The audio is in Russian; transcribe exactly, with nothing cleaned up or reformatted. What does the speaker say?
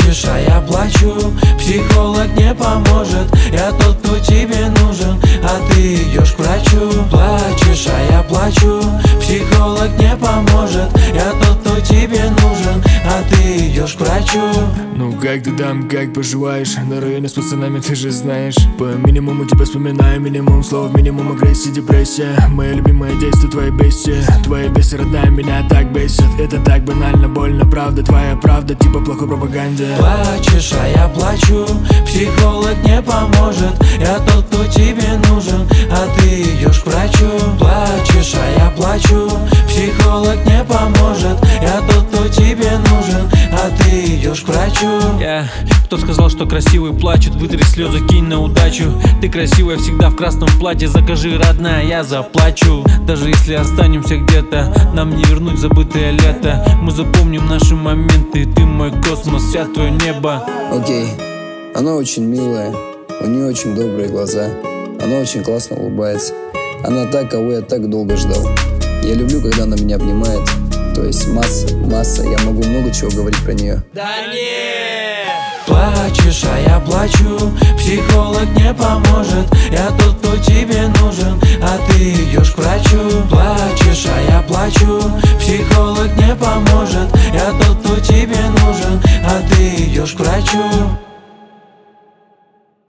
Плачешь, а я плачу, психолог не поможет. Я тот, кто тебе нужен, а ты идешь к врачу. Плачешь, а я плачу, психолог не поможет. Я тот, кто тебе нужен, а ты идешь к врачу. Ну как ты там, как поживаешь? На районе с пацанами ты же знаешь. По минимуму тебя вспоминаю, минимум слов, минимум агрессии, депрессия. Мои любимые действия, твои бестии. Твои бесы, родная, меня так бесит. Это так банально, больно, правда, твоя правда, типа плохой пропаганде. Плачешь, а я плачу, психолог не поможет. Я тот, кто тебе нужен, а ты идешь к врачу. Плачешь, а я плачу, психолог не поможет. Я тот, кто тебе нужен, а ты идешь к врачу. Yeah. Кто сказал, что красивый плачет? Вытри слезы, кинь на удачу. Ты красивая всегда в красном платье. Закажи, родная, я заплачу. Даже если останемся где-то, нам не вернуть забытое лето. Мы запомним наши моменты. Ты мой космос, вся твое небо. Окей, okay. Она очень милая, у нее очень добрые глаза. Она очень классно улыбается. Она та, кого я так долго ждал. Я люблю, когда она меня обнимает. То есть масса, масса, я могу много чего говорить про нее. Да не! Плачешь, а я плачу, психолог не поможет. Я тот, кто тебе нужен, а ты идешь к врачу. Плачешь, а я плачу, психолог не поможет. Я тот, кто тебе нужен, а ты идешь к врачу.